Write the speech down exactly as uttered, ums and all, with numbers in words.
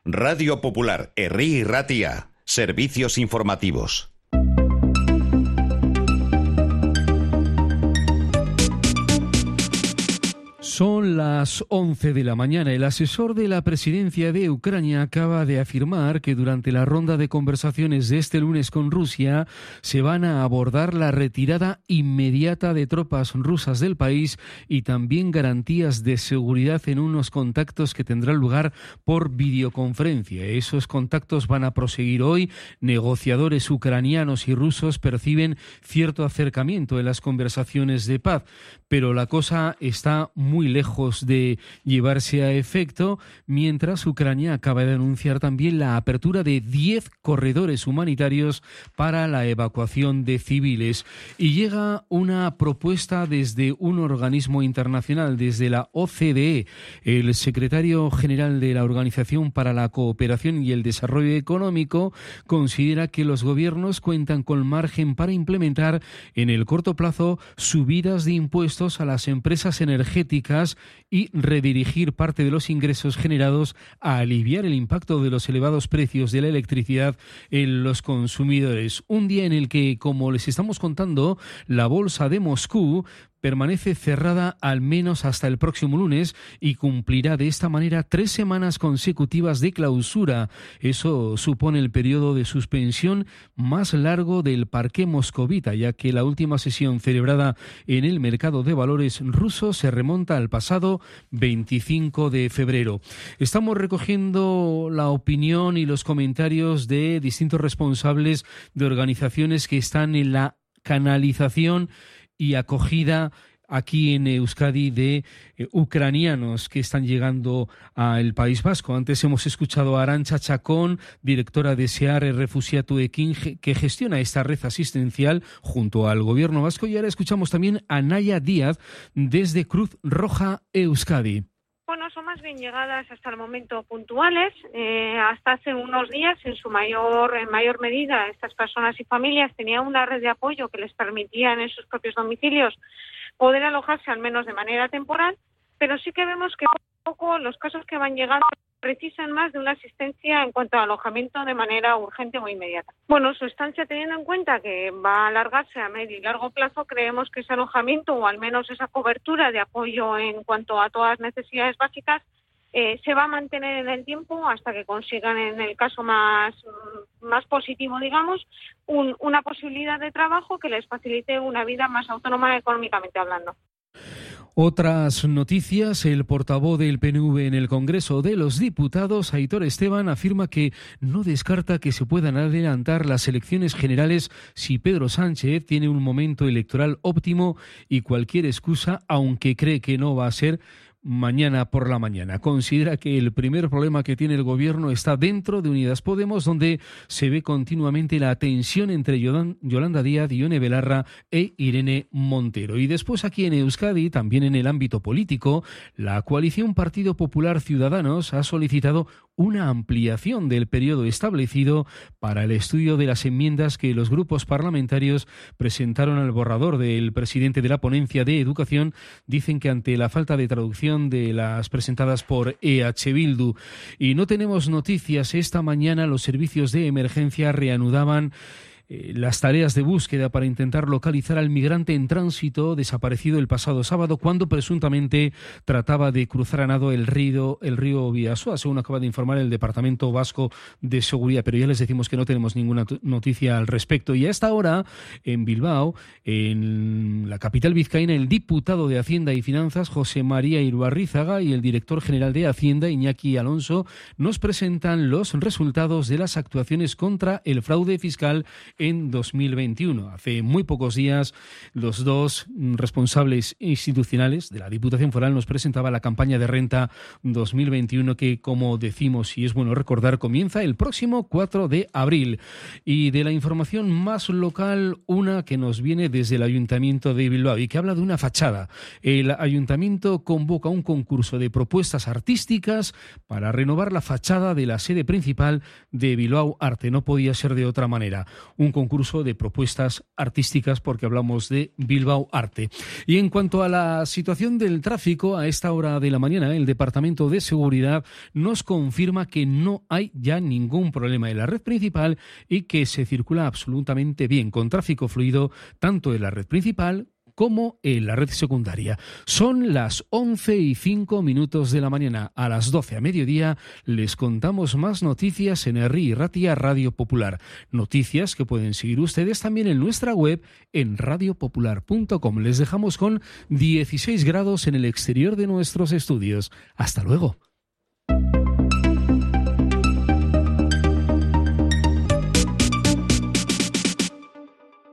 Radio Popular, Herri y Ratia. Servicios informativos. Son las once de la mañana. El asesor de la presidencia de Ucrania acaba de afirmar que durante la ronda de conversaciones de este lunes con Rusia se van a abordar la retirada inmediata de tropas rusas del país y también garantías de seguridad en unos contactos que tendrán lugar por videoconferencia. Esos contactos van a proseguir hoy. Negociadores ucranianos y rusos perciben cierto acercamiento en las conversaciones de paz, pero la cosa está muy lejos de llevarse a efecto, mientras Ucrania acaba de anunciar también la apertura de diez corredores humanitarios para la evacuación de civiles. Y llega una propuesta desde un organismo internacional, desde la O C D E. El secretario general de la Organización para la Cooperación y el Desarrollo Económico considera que los gobiernos cuentan con margen para implementar en el corto plazo subidas de impuestos a las empresas energéticas y redirigir parte de los ingresos generados a aliviar el impacto de los elevados precios de la electricidad en los consumidores. Un día en el que, como les estamos contando, la bolsa de Moscú permanece cerrada al menos hasta el próximo lunes y cumplirá de esta manera tres semanas consecutivas de clausura. Eso supone el periodo de suspensión más largo del parqué moscovita, ya que la última sesión celebrada en el mercado de valores ruso se remonta al pasado veinticinco de febrero. Estamos recogiendo la opinión y los comentarios de distintos responsables de organizaciones que están en la canalización y acogida aquí en Euskadi de eh, ucranianos que están llegando al País Vasco. Antes hemos escuchado a Arantxa Chacón, directora de SEARE Refuxiatuekin, que gestiona esta red asistencial junto al gobierno vasco, y ahora escuchamos también a Naya Díaz desde Cruz Roja Euskadi. Bueno, son más bien llegadas hasta el momento puntuales. Eh, hasta hace unos días, en su mayor en mayor medida, estas personas y familias tenían una red de apoyo que les permitía en sus propios domicilios poder alojarse al menos de manera temporal, pero sí que vemos que poco a poco los casos que van llegando precisan más de una asistencia en cuanto a alojamiento de manera urgente o inmediata. Bueno, su estancia, teniendo en cuenta que va a alargarse a medio y largo plazo, creemos que ese alojamiento o al menos esa cobertura de apoyo en cuanto a todas las necesidades básicas eh, se va a mantener en el tiempo hasta que consigan, en el caso más, más positivo, digamos, un, una posibilidad de trabajo que les facilite una vida más autónoma económicamente hablando. Otras noticias. El portavoz del P N V en el Congreso de los Diputados, Aitor Esteban, afirma que no descarta que se puedan adelantar las elecciones generales si Pedro Sánchez tiene un momento electoral óptimo y cualquier excusa, aunque cree que no va a ser mañana por la mañana. Considera que el primer problema que tiene el gobierno está dentro de Unidas Podemos, donde se ve continuamente la tensión entre Yolanda Díaz, Ione Belarra e Irene Montero. Y después aquí en Euskadi, también en el ámbito político, la coalición Partido Popular Ciudadanos ha solicitado una ampliación del periodo establecido para el estudio de las enmiendas que los grupos parlamentarios presentaron al borrador del presidente de la ponencia de Educación. Dicen que ante la falta de traducción de las presentadas por E H Bildu. Y no tenemos noticias. Esta mañana los servicios de emergencia reanudaban Eh, las tareas de búsqueda para intentar localizar al migrante en tránsito desaparecido el pasado sábado, cuando presuntamente trataba de cruzar a nado el río, el río Bidasoa, según acaba de informar el Departamento Vasco de Seguridad. Pero ya les decimos que no tenemos ninguna t- noticia al respecto. Y a esta hora, en Bilbao, en la capital vizcaína, el diputado de Hacienda y Finanzas, José María Iruarrizaga, y el director general de Hacienda, Iñaki Alonso, nos presentan los resultados de las actuaciones contra el fraude fiscal en dos mil veintiuno. Hace muy pocos días, los dos responsables institucionales de la Diputación Foral nos presentaba la campaña de renta dos mil veintiuno que, como decimos y es bueno recordar, comienza el próximo cuatro de abril. Y de la información más local, una que nos viene desde el Ayuntamiento de Bilbao y que habla de una fachada. El Ayuntamiento convoca un concurso de propuestas artísticas para renovar la fachada de la sede principal de Bilbao Arte. No podía ser de otra manera. Un un concurso de propuestas artísticas, porque hablamos de Bilbao Arte. Y en cuanto a la situación del tráfico, a esta hora de la mañana, el Departamento de Seguridad nos confirma que no hay ya ningún problema en la red principal y que se circula absolutamente bien, con tráfico fluido tanto en la red principal como en la red secundaria. Son las once y cinco minutos de la mañana. A las doce a mediodía les contamos más noticias en Herri y Ratia Radio Popular. Noticias que pueden seguir ustedes también en nuestra web en radio popular punto com. Les dejamos con dieciséis grados en el exterior de nuestros estudios. Hasta luego.